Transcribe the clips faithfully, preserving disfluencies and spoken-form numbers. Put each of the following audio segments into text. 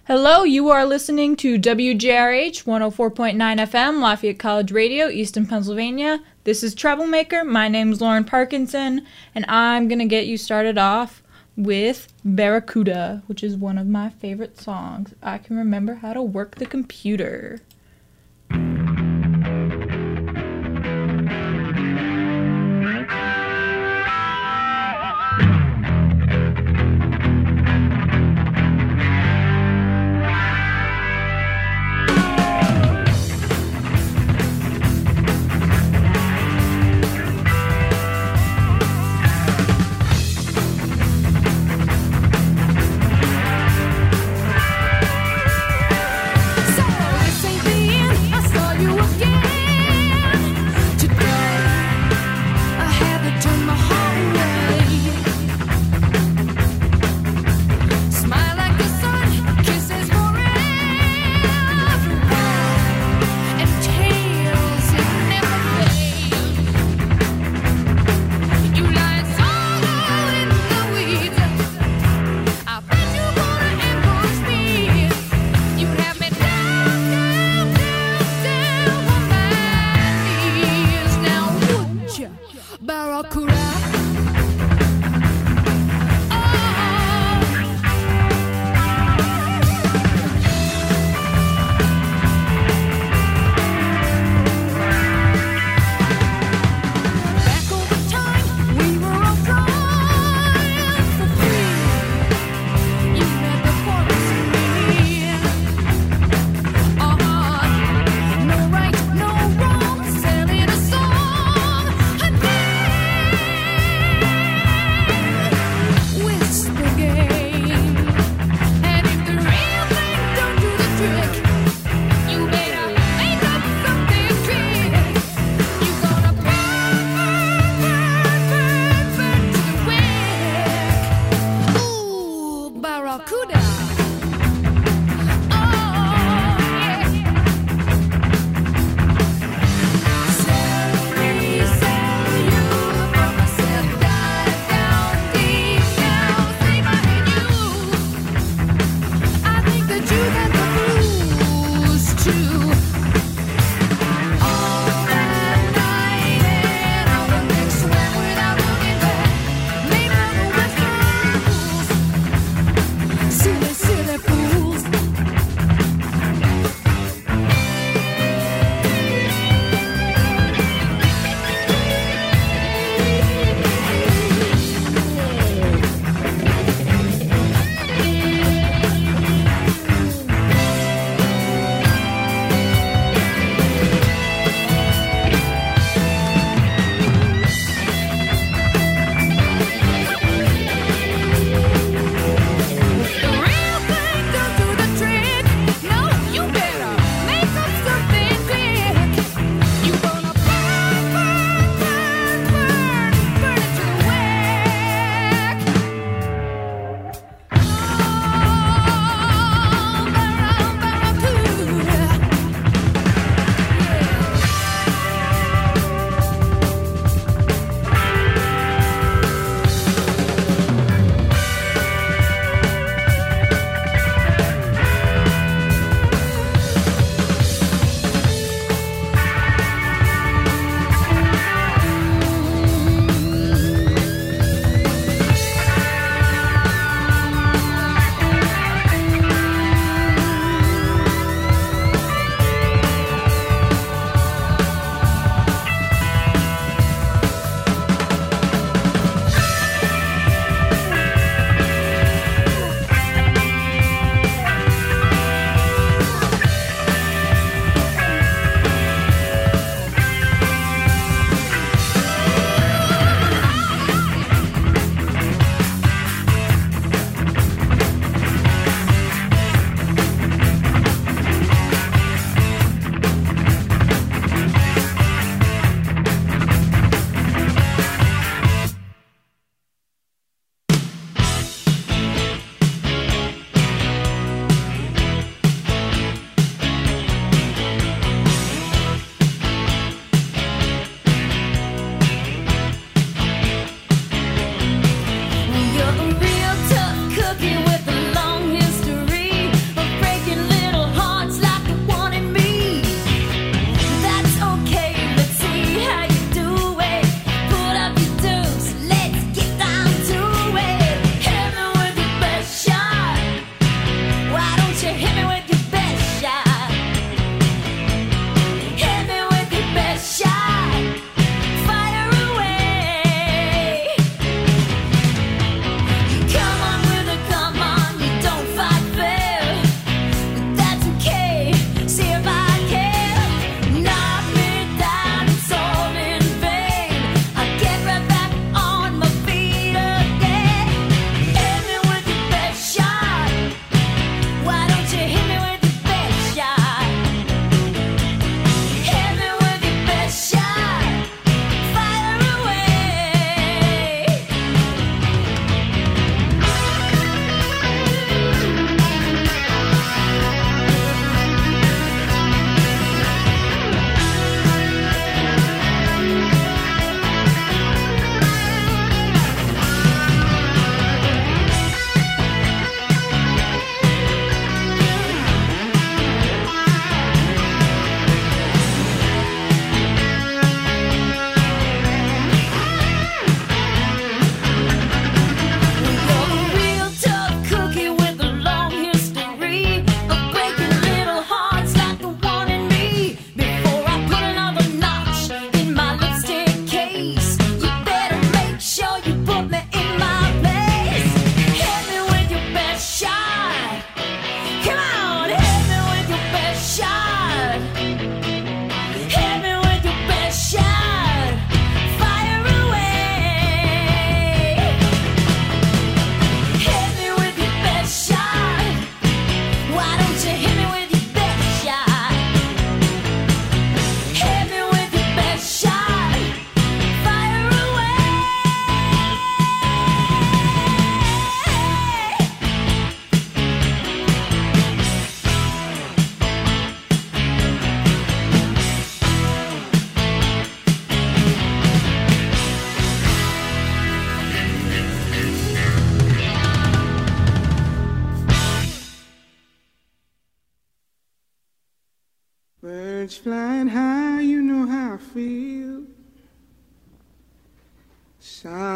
Hello, you are listening to W J R H one oh four point nine F M, Lafayette College Radio, Easton, Pennsylvania. This is Troublemaker. My name is Lauren Parkinson, and I'm going to get you started off with Barracuda, which is one of my favorite songs. I can remember how to work the computer. So this ain't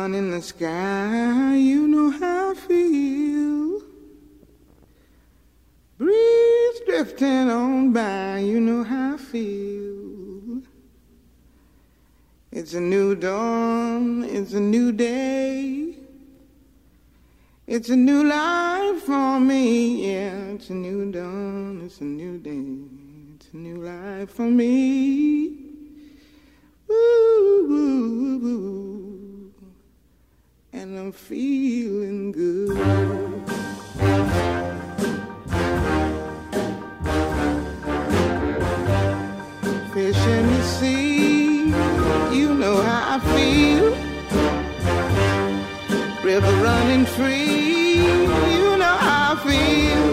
sun in the sky, you know how I feel. Breeze drifting on by, you know how I feel. It's a new dawn, it's a new day. It's a new life for me, yeah. It's a new dawn, it's a new day. It's a new life for me. Woo, woo, woo. And I'm feeling good. Fish in the sea, you know how I feel. River running free, you know how I feel.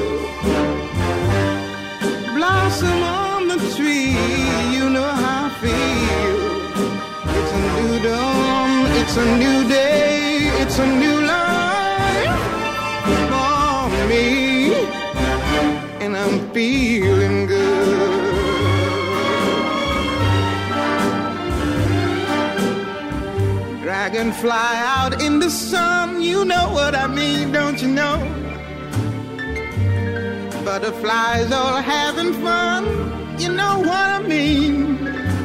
Blossom on the tree, you know how I feel. It's a new dawn, it's a new day, it's a new life for me. And I'm feeling good. Dragonfly out in the sun, you know what I mean, don't you know? Butterflies all having fun, you know what I mean.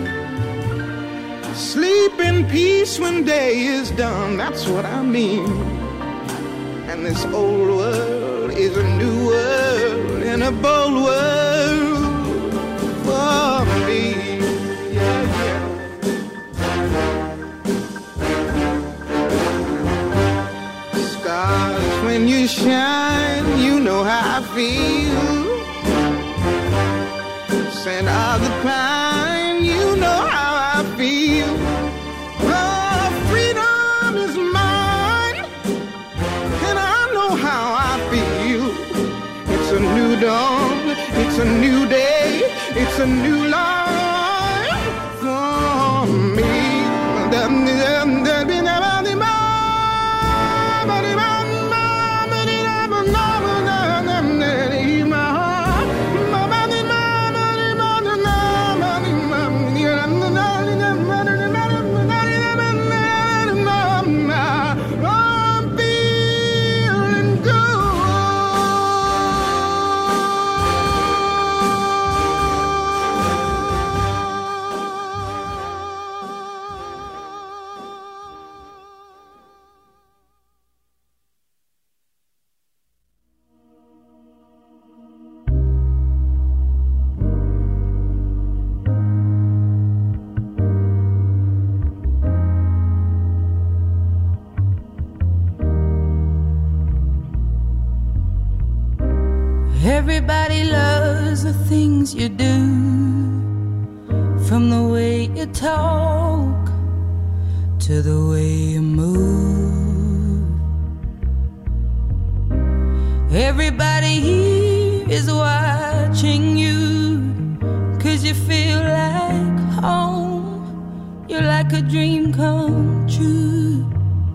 Sleep in peace when day is done, that's what I mean. And this old world is a new world and a bold world for me. Yeah, yeah. Stars, when you shine, you know how I feel. Scent of the pine, you know how I feel. Oh, freedom is mine, and I know how I feel. It's a new dawn, it's a new day, it's a new life for me. Everybody loves the things you do, from the way you talk to the way you move. Everybody here is watching you, 'cause you feel like home. You're like a dream come true.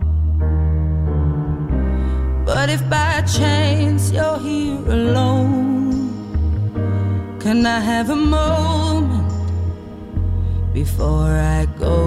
But if by chance you're here alone, can I have a moment before I go?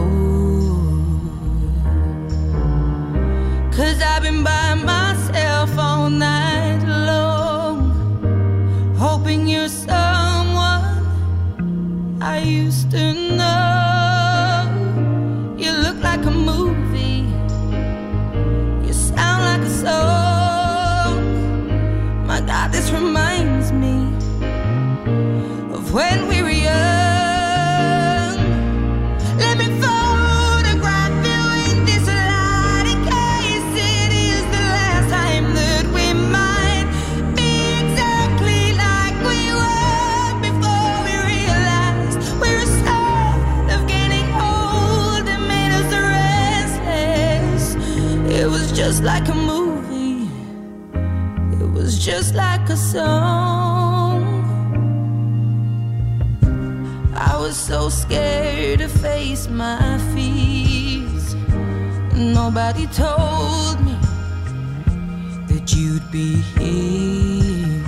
'Cause I've been by myself all night long, hoping you're someone I used to know. You look like a movie, you sound like a song. My God, this reminds me of when we were young. Let me photograph you in this light, in case it is the last time that we might be exactly like we were before we realized we're a start of getting old and made us restless. It was just like a movie, it was just like a song. I was so scared to face my fears. Nobody told me that you'd be here.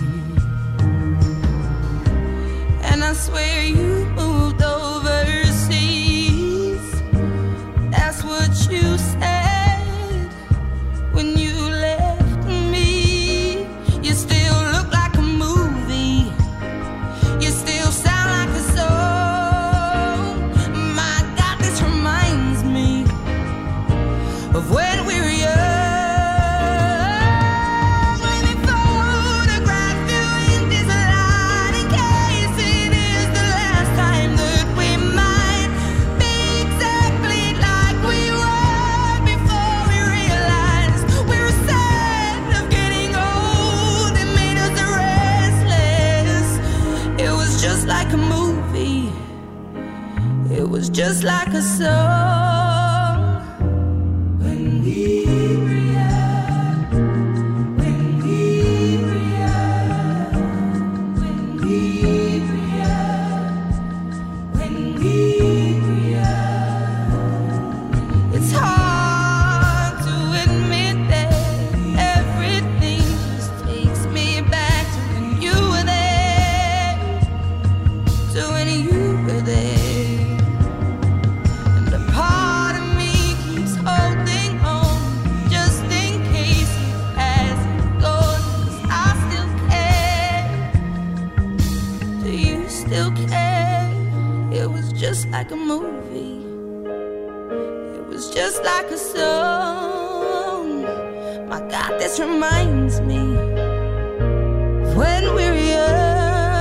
And I swear you moved overseas, that's what you said. was just like a song. When we react, when we react, when we react, when we react. It's hard to admit that everything just takes me back to when you were there, to when you were there. Just like a movie, it was just like a song. My God, this reminds me of when we were young.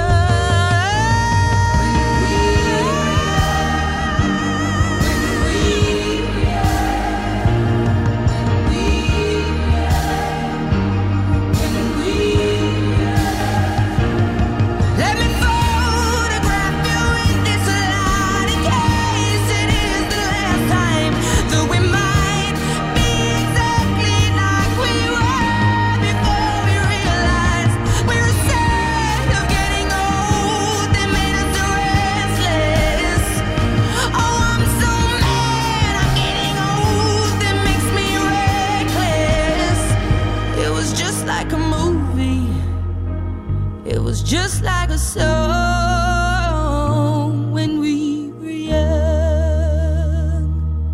Just like a song when we were young.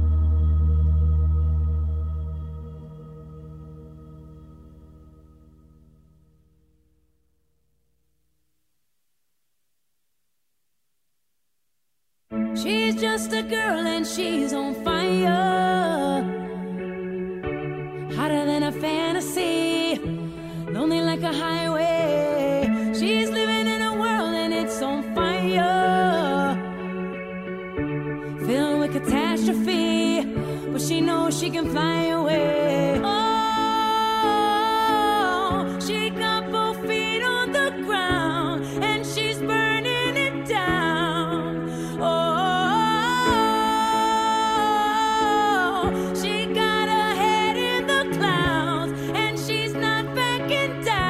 She's just a girl and she's on fire, hotter than a fantasy, lonely like a highway. She's living in a world and it's on fire, filled with catastrophe, but she knows she can fly away. Oh, she got both feet on the ground and she's burning it down. Oh, she got her head in the clouds and she's not backing down.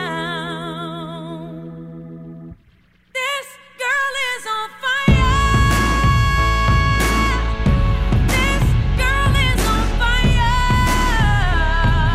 This girl is on fire.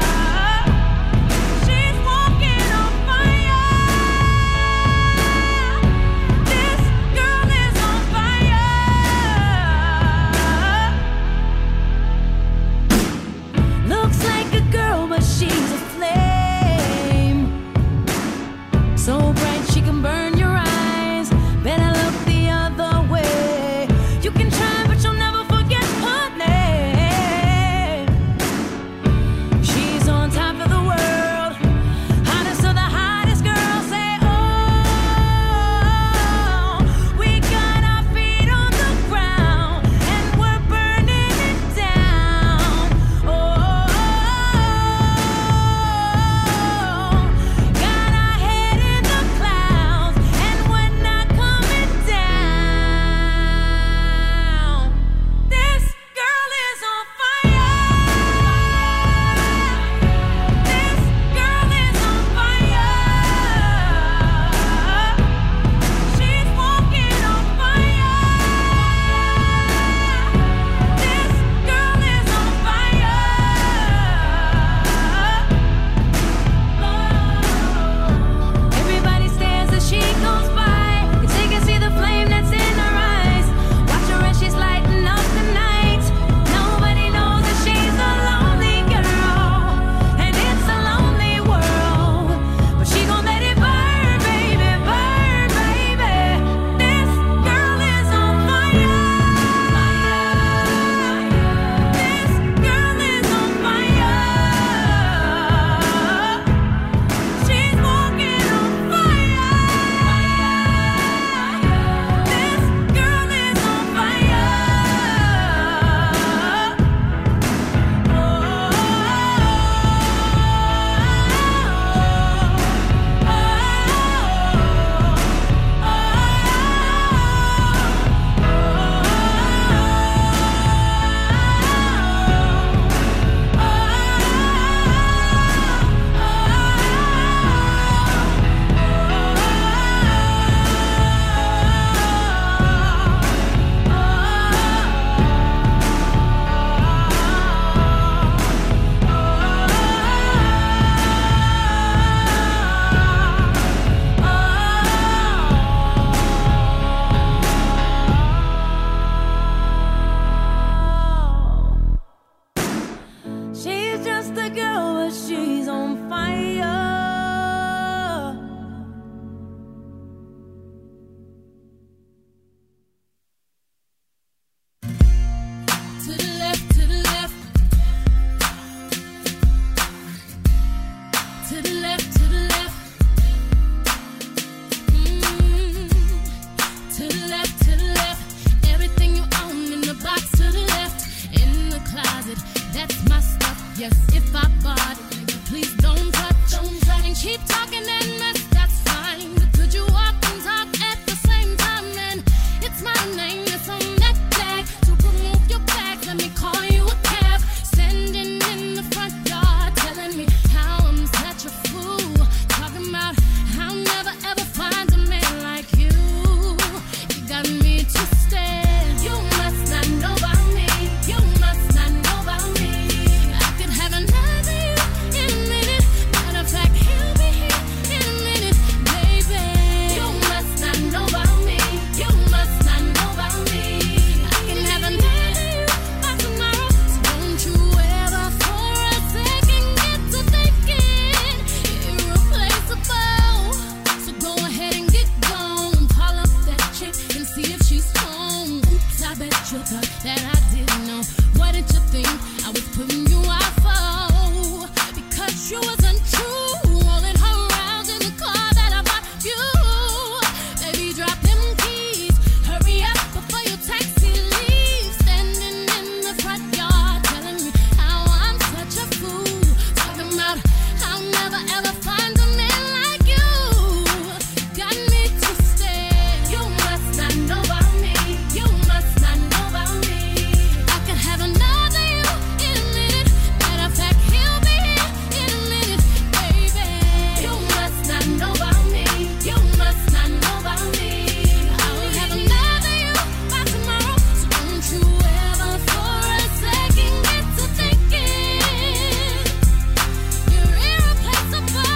Yes, if I bought it, nigga, please don't touch. Don't touch. And keep talking and mess, that's fine. But could you walk and talk at the same time? And it's my name that's on that tag. So remove your back, let me call you a cab. Standing in the front yard, telling me how I'm such a fool. Talking about how I'll never ever find a man like you. You got me twisted. You must not know about me. You must not know about me. I could have another you in a minute. Matter of fact, he'll be here in a minute, baby. You must not know about me. You must not know about me. I can have another you by tomorrow. So don't you ever for a second get to thinking irreplaceable. So go ahead and get gone. Call up that chick and see if she's home. Oops, I bet you thought that I didn't know. What did you think I was putting you out for? Because you was untrue, rolling her around in the car that I bought you. Baby, drop them keys, hurry up before your taxi leaves. Standing in the front yard, telling me how I'm such a fool. Talking about how I'll never ever find a man like you. Got me twisted. You must not know about me. You must not know about me. I could have another you in a minute. Matter of fact, he'll be here in a minute, baby. You must not know about me. You must not know about me. I will have another you by tomorrow. So don't you ever for a second get to thinking you're irreplaceable.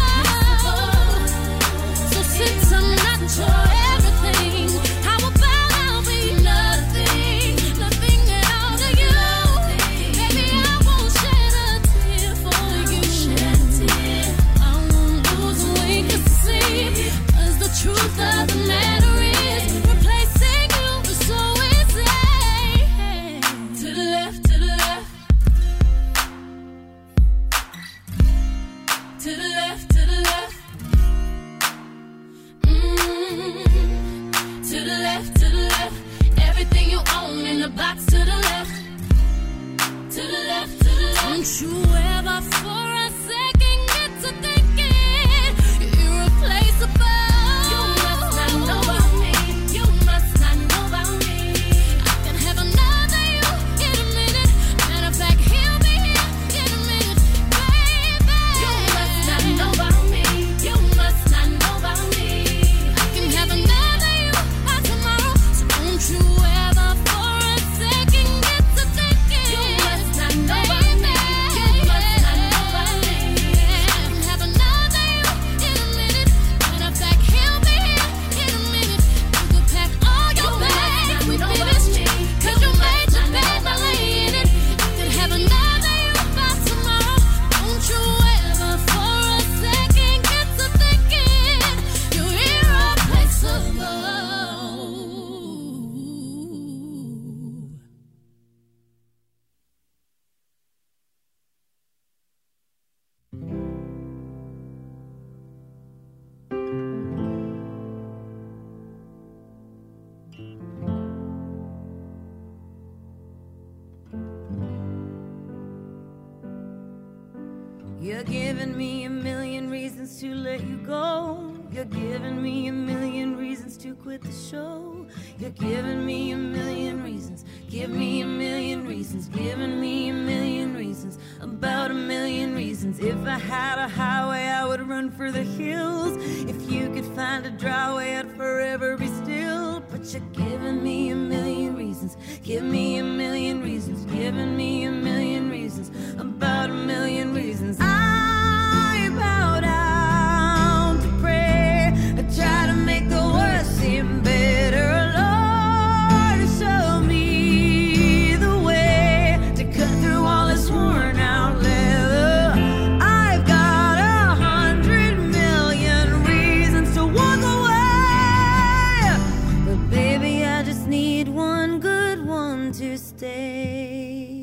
So since I'm not your everything, how about I'll be nothing, nothing at all to you? Baby, I won't shed a tear for you. Shed a tear. I won't lose a wink of sleep. 'Cause the truth of the matter is, replacing you is so easy. To the left, to the left. To the left, to the left. Mm. To the left, to the left. Everything you own in the box to the left. To the left, to the left. Don't you ever for a second get to thinking you're irreplaceable. You must not know about me. You must not know about me. I can have another you in a minute. Matter of fact, he'll be here in a minute, baby. You must not know about me. You must not know about me. I can have another you by tomorrow. So don't you ever for a second get to thinking you must not know about me. You must not know about me. I can have another you in a minute. Matter of fact, he'll be here in a minute. You could pack all your bags with me this cheap. 'Cause you made your bed, now lay in it. I could have another you by tomorrow. Don't you ever for a second get to thinking you're irreplaceable. You're giving me a million reasons to let you go. You're giving me a million reasons to quit the show. You're giving me a million reasons. Give me a million reasons. Giving me a million reasons. About a million reasons. If I had a highway, I would run for the hills. If you could find a dry way, I'd forever be still. But you're giving me a million reasons. Give me a million reasons. Giving me a million reasons. About a million reasons. I bow down to pray. I try to make the worst seem better. Lord, show me the way to cut through all this worn out leather. I've got a hundred million reasons to walk away. But baby, I just need one good one to stay.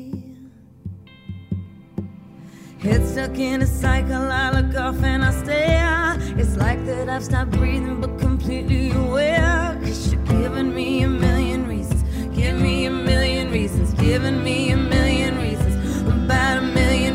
Head stuck in a cycle, I look off and I stare. It's like that I've stopped breathing but completely aware. 'Cause you're giving me a million reasons. Give me a million reasons. Giving me a million reasons. About a million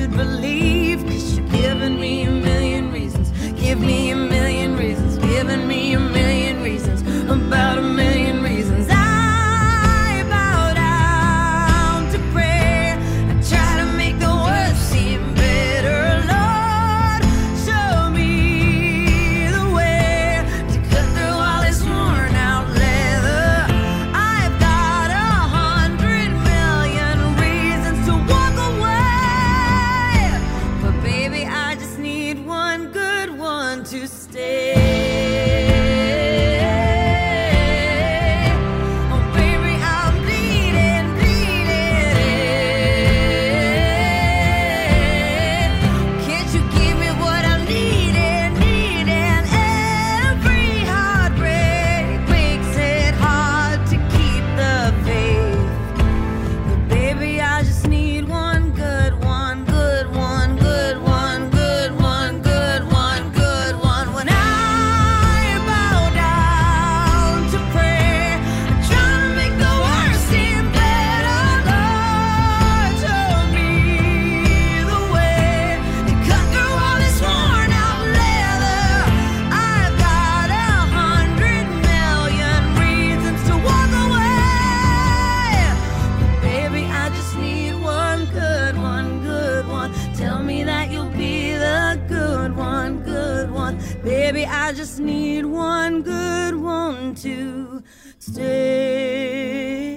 should believe, 'cause you're giving me a million reasons. Give me a million reasons, giving me a million reasons, about a million reasons. I bow down to prayer, I try to make the worst seem better. Lord, show me the way to cut through all this worn out leather. I've got a hundred million reasons to walk away, but baby, I just need one good one to stay. Oh baby, I'm bleeding, bleeding. Can't you give me what I'm needing, needing? Every heartbreak makes it hard to keep the faith, but baby, I just need one good one, good one, good one, good one, good one, good one. When I bow down to prayer, I try to make the worst seem better. Lord, show me the way to cut through all this worn out leather. I've got a hundred million reasons to walk away, but baby, I just need one good one, good one. Tell me that you'll be the good one, good one. Baby, I just need one good one to stay.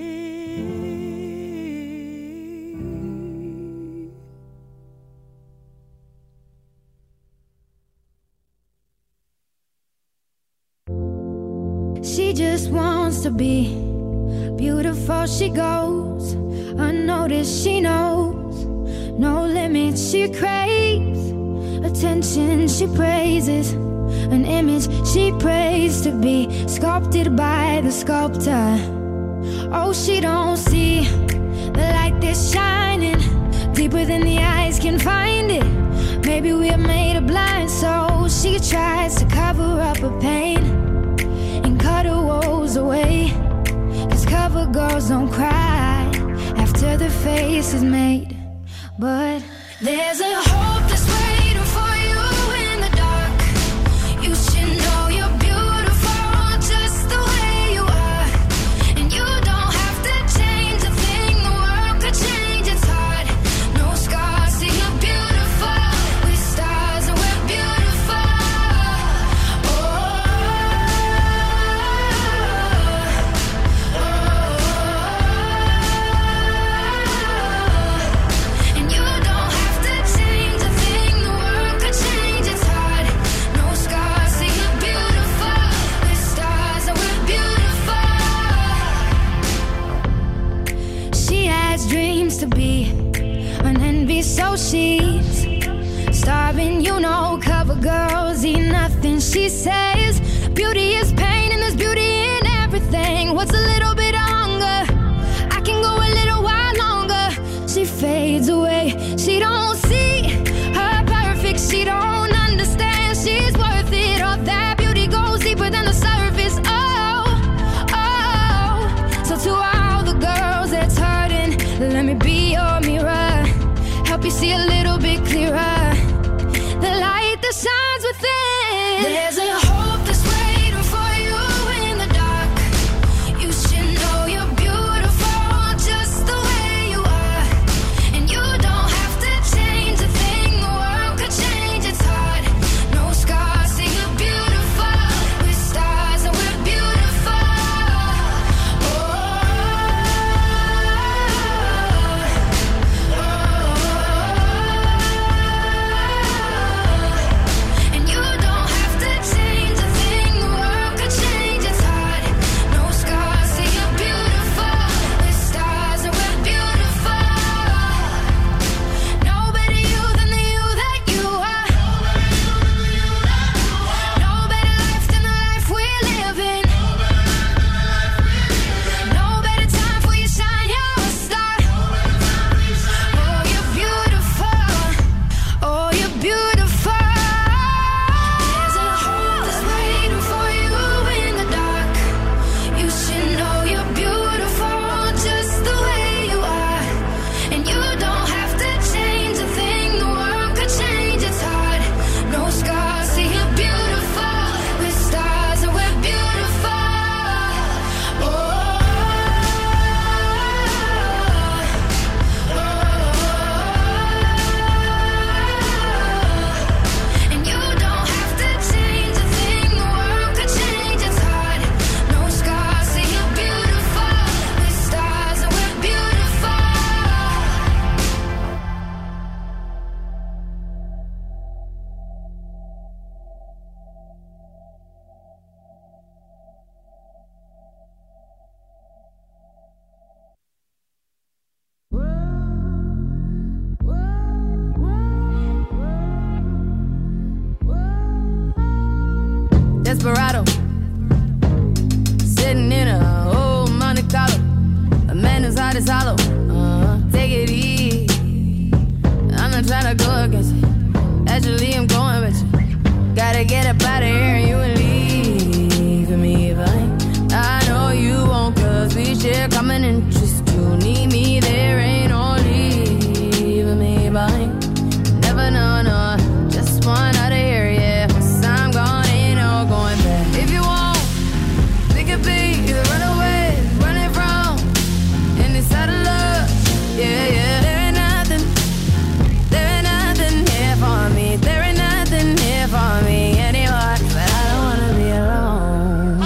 She just wants to be beautiful. She goes unnoticed. She knows no limits. She craves attention. She praises an image she prays to be sculpted by the sculptor. Oh, she don't see the light that's shining deeper than the eyes can find it. Maybe we're made of blind, so she tries to cover up her pain and cut her woes away. 'Cause cover girls don't cry after the face is made. But there's a hope that's waiting for you in the dark. You should know you're beautiful just the way you are, and you don't have to change a thing. The world could change its heart. No scars, see you're beautiful. We're stars and we're beautiful. Oh, and you don't have to change a thing. The world could change its heart. No scars, see you're beautiful. We're stars and we're beautiful. She has dreams to be an envy, so she's starving. You know, cover girls eat nothing. She says beauty is pain and there's beauty in everything. What's a little bit of hunger? I can go a little while longer. She fades away. She don't see her perfect. She don't understand she's worth it. All that beauty goes deeper than the surface. Oh, oh. So to all the girls that's hurting, let me be your mirror. Help you see a little bit clearer. The light that shines within. There's a hope that's waiting for you in the dark. You should know you're beautiful just the way you are, and you don't have to change a thing. The world could change its heart. No scars, see you're beautiful. We're stars and we're beautiful. Oh, oh, oh. Desperado, sitting in a old Monte Carlo. A man whose heart is hollow. Uh-huh. Take it easy. I'm not trying to go against it. Actually, I'm going with you. Gotta get up out of here and you will leave me behind. I know you won't, cause we share common interest. You need me, there ain't no leaving me behind. Never know, no, just one out of here, yeah. Once I'm gone, ain't no going back. If you want, we could be the runaways, running from any side of love, yeah, yeah. There ain't nothing, there ain't nothing here for me. There ain't nothing here for me anymore, but I don't wanna be alone.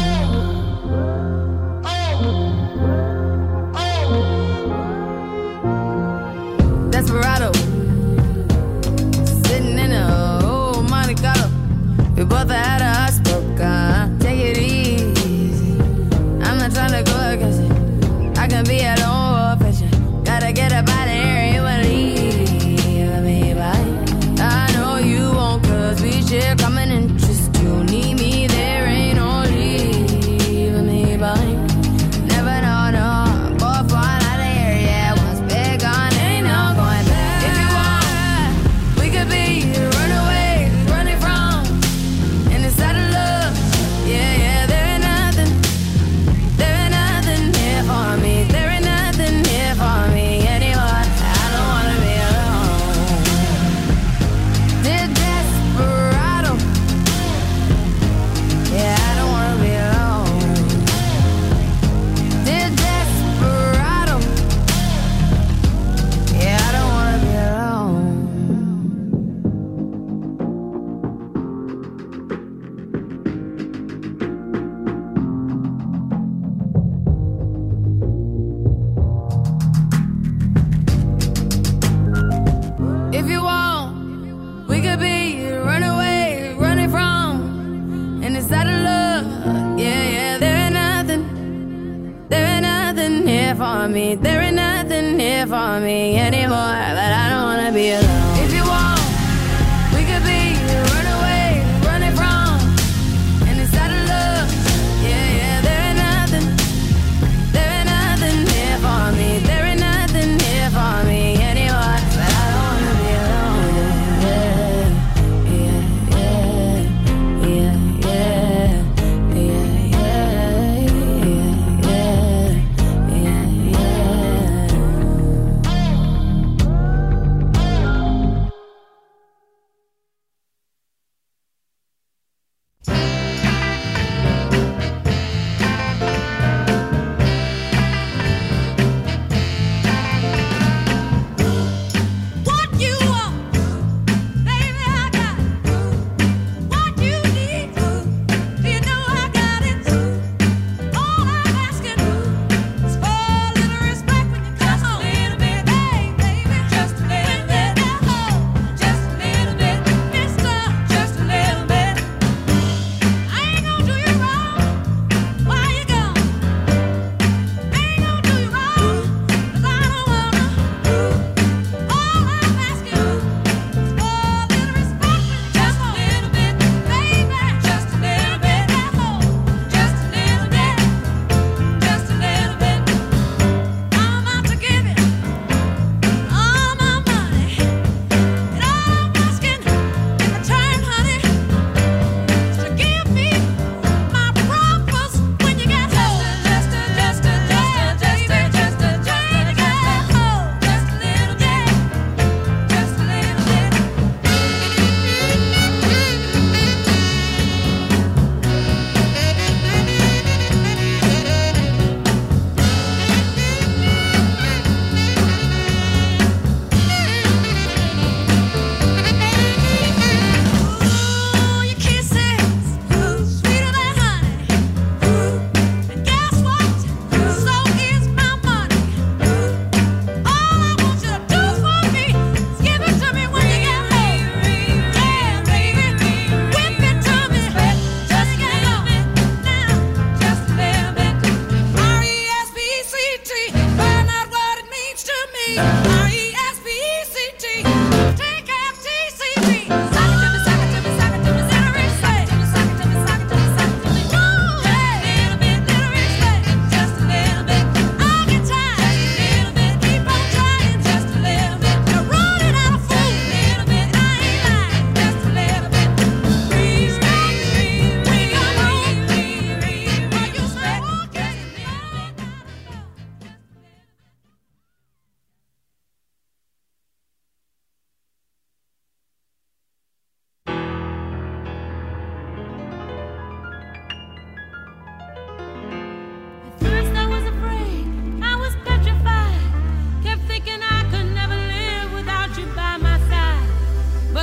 Desperado, sitting in a old Monte Carlo. We both had a heart spoke, uh, take it easy. I'm not trying to go against it. I can be a lone wolf picture. Gotta get up out of here, you will leave me behind. I know you won't, cause we share common interest. You need me, there ain't no leaving me behind. Never know, no, both one out of here, yeah. Once we're gone, ain't no going back. If you want, we could be the runaways, running from any side of love, yeah, yeah. There ain't nothing, there ain't nothing here for me. There ain't nothing here for me anymore. I don't wanna be alone. Dear Desperado, yeah, I don't wanna be alone. Dear Desperado, yeah, I don't wanna be alone. If you want, we could be runaways, running from any side of love, yeah, yeah. There ain't nothing, there ain't nothing here for me. There ain't nothing here for me anymore, but I don't wanna be alone. If you want, we could be runaways, running from any side of love, yeah, yeah. There ain't nothing, there ain't nothing here for me. There ain't nothing here for me anymore, but I don't wanna be alone. Yeah, yeah, yeah, yeah, yeah, yeah, yeah, yeah, yeah.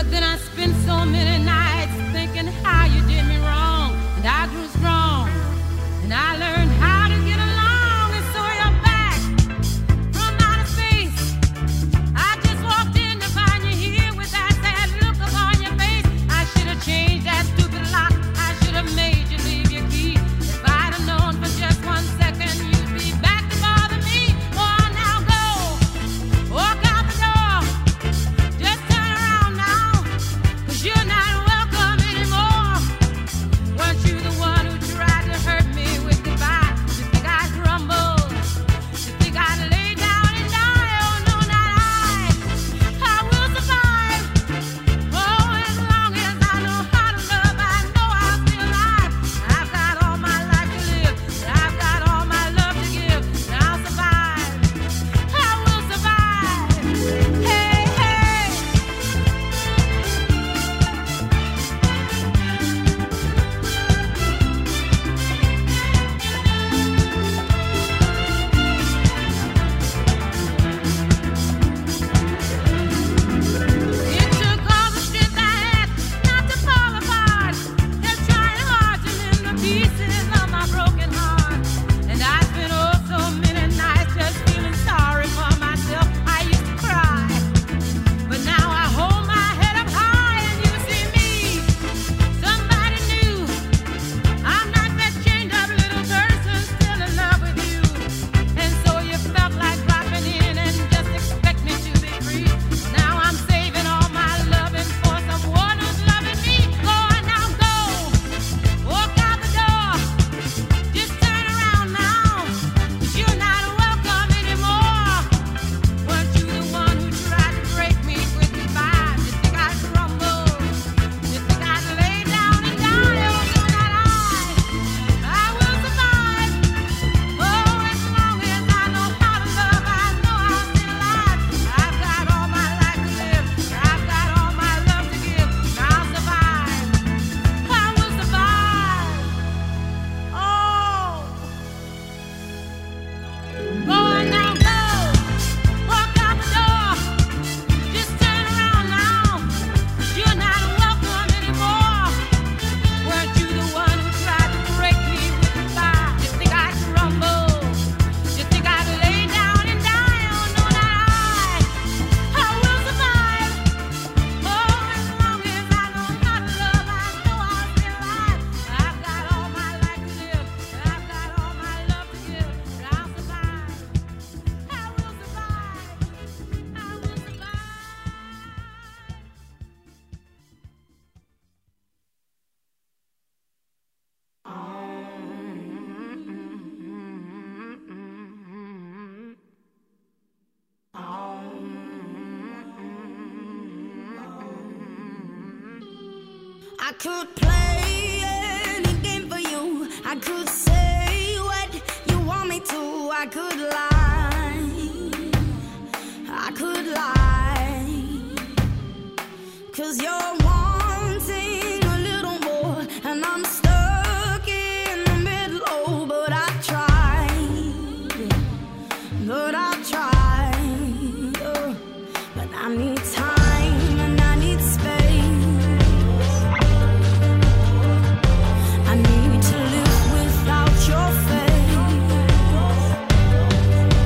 But then I spent so many nights thinking how you did me wrong, and I grew strong, and I learned how to get along, and so you're back from outer space. I just walked in to find you here with that sad look upon your face. I should have changed that stupid lock. I should have made you leave your key. If I'd have known for just one second you'd be back to bother me. Oh, now go, walk out the door, just turn around now, 'cause you're not welcome anymore. Weren't you the one who tried to hurt me with goodbye? You think I'd crumble? You think I'd lay down and die? Oh, no, not I. I will survive. Oh, as long as I know how to love, I know I'll be alive. I've got all my life to live. I've got all my love to give. And I'll survive. I will survive. Hey, hey. It took all the strength I had not to fall apart. They're trying hard to mend the pieces of my broken heart. And I spent oh so many nights just feeling sorry for myself. I used to cry, but now I hold my head up high and you see me, somebody new. I'm not that chained up little person still in love with you. And so you felt like dropping in and just expect me to be free. Now I'm saving all my loving for someone who's loving me. Go on now, go, walk out the door, just turn around now, 'cause you're not welcome anymore. Weren't you the one who tried to break me with goodbye? You think I'd crumble? You think I'd lay down and die? Oh, no, not I. I will survive. Oh, as long as I know how to love, I know I'll be alive. I've got all my life to live. I've got all my love to give. And I'll survive. I will survive. Oh. Go on now, go. Walk out the door. Just turn around now, 'cause you're not welcome anymore. Weren't you the one who tried to break me with goodbye? You think I'd crumble? You think I'd lay down and die? Oh, no, not I. I will survive. Oh, as long as I know how to love, I know I'll be alive. I've got all my life to live. I've got all my love to give. And I'll survive. I will survive. I will survive. I could play any game for you. I could say what you want me to. I could lie. I could lie. 'Cause you're wanting a little more, and I'm stuck in the middle. Oh, but I tried. But I tried. Oh, but I need time and I need space. I need to live without your face.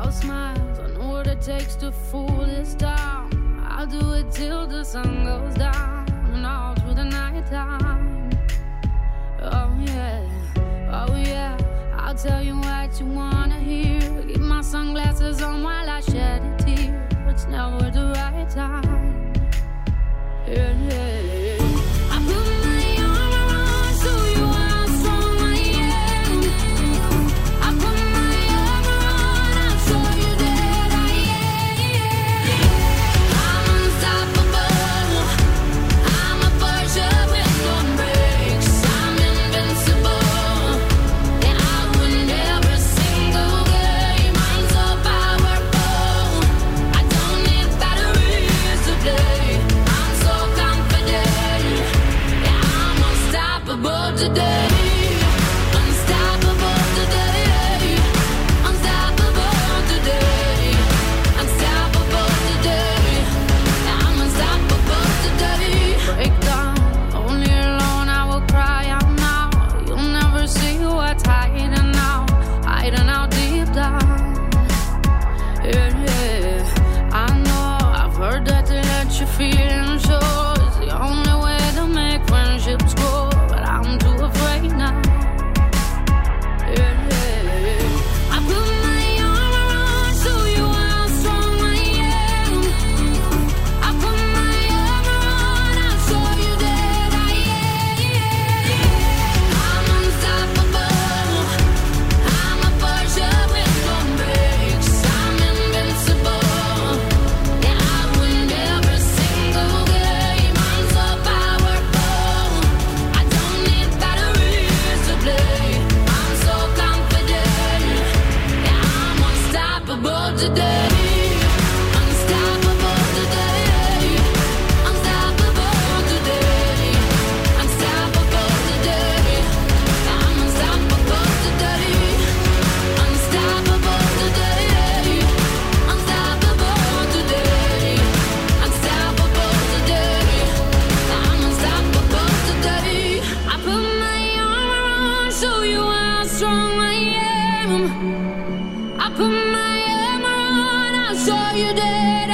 I'll smile, I know what it takes to fool this town. I'll do it till the sun goes down and all through the night time. Oh yeah, oh yeah, I'll tell you what you wanna hear. Keep my sunglasses on while I shed a tear. It's never the right time. Yeah, yeah, yeah. I put my arm around so you how strong I am. I put my arm around, I'll show you that I am. I'm unstoppable. I'm a Porsche with no brakes. I'm invincible. And I win every single game. I'm so powerful. I don't need batteries to play. I'm so confident. Yeah, I'm unstoppable today. Unstoppable today. Unstoppable today. Unstoppable today. Yeah, I'm unstoppable today. Break down, only alone I will cry out now. You'll never see what's hiding out, hiding out deep down. Yeah, yeah. I know, I've heard that to let you feel and show is the only way to make friendships grow, but I'm too afraid now. Yeah, yeah. I put my arm around, show you how strong I am. I put my arm around, I'll show you that I am. I'm unstoppable. I'm a Porsche with no brakes. I'm invincible. Yeah, I win every single game. I'm so powerful. I don't need batteries to play. I'm so confident. Yeah, I'm unstoppable today. Unstoppable today. Unstoppable today. Unstoppable today. I'm unstoppable today. Unstoppable today. Unstoppable today. Unstoppable today. I'm unstoppable today. I put my arm around, show you how strong I am. I put my arm around, I'll show you that I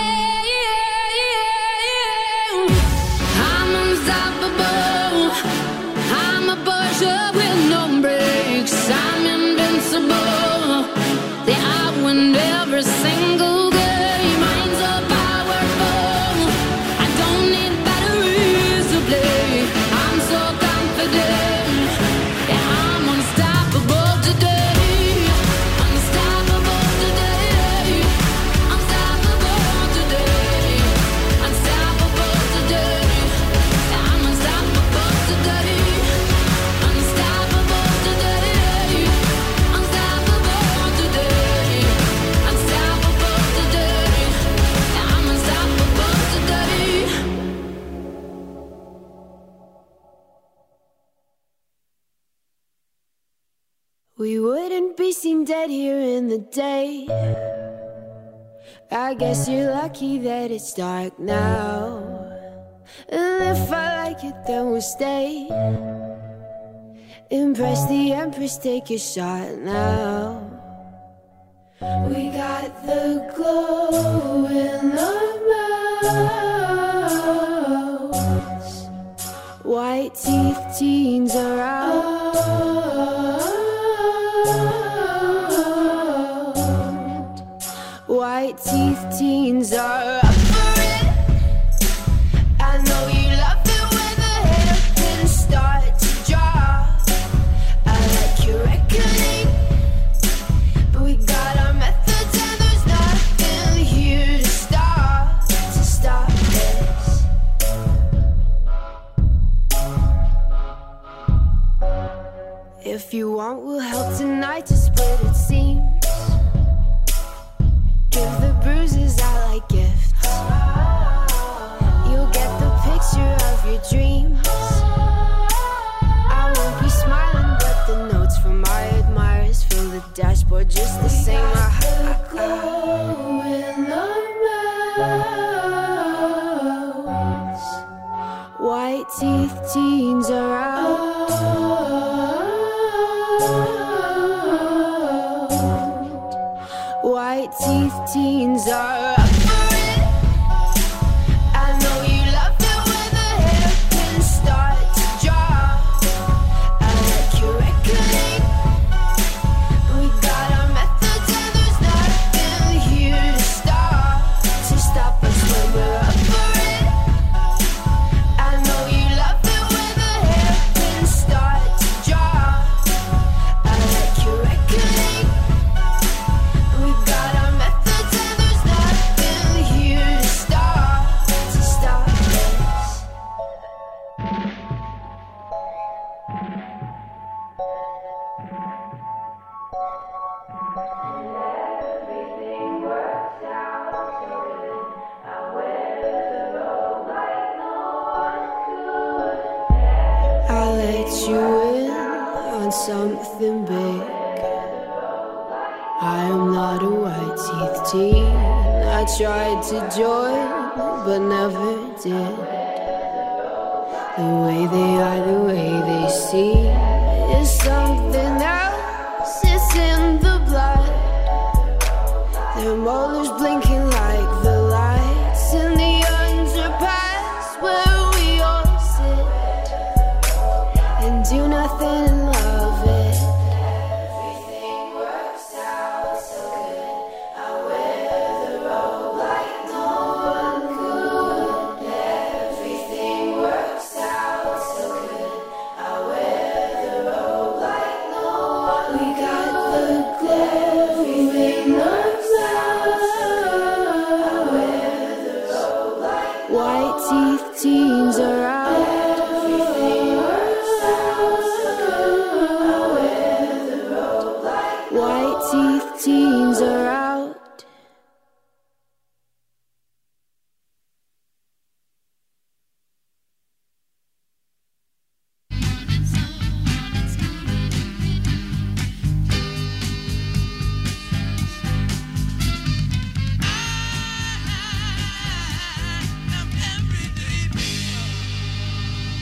am. I'm unstoppable. I'm a Porsche with no brakes. I'm invincible. Yeah, I win every single game. I'm so powerful. I don't need batteries to play. I'm so confident. Yeah, I'm unstoppable today. Unstoppable today. Unstoppable today. Unstoppable today. Yeah, I'm unstoppable today. Unstoppable today. Unstoppable today. Unstoppable today. Yeah, I'm unstoppable today. We wouldn't be seen dead here in the day. I guess you're lucky that it's dark now. And if I like it, then we'll stay. Impress the Empress, take a shot now. We got the glow in our mouths. White teeth, teens are out. White teeth, teens are up for it. I know you love it when the hairpins start to drop. I like your reckoning, but we got our methods and there's nothing here to stop, to stop this. If you want, we'll help tonight to split it seams. Give the bruises out like gifts. You'll get the picture of your dreams. I won't be smiling, but the notes from my admirers fill the dashboard just the same. We got the glow in our mouths. White teeth, teens are out. White teeth teens are up for it. I know you love it when the hairpins start to drop. I like your reckoning. We got our methods and there's nothing here to stop to stop us when we're up for it. I know you love it when the hairpins start to drop. I like your reckoning. We got our methods and there's nothing here to stop to stop us. I let you in on something big. I am not a white teeth teen. I tried to join, but never did. The way they are, the way they see is something else. It's in the blood. Their molars blinking like the lights in the underpass where we all sit and do nothing and love it. Everything works out so good. I wear the robe like no one could. Everything works out so good. I wear the robe like no one. We got the everything works out. I wear the robe like no one. White teeth, teeth.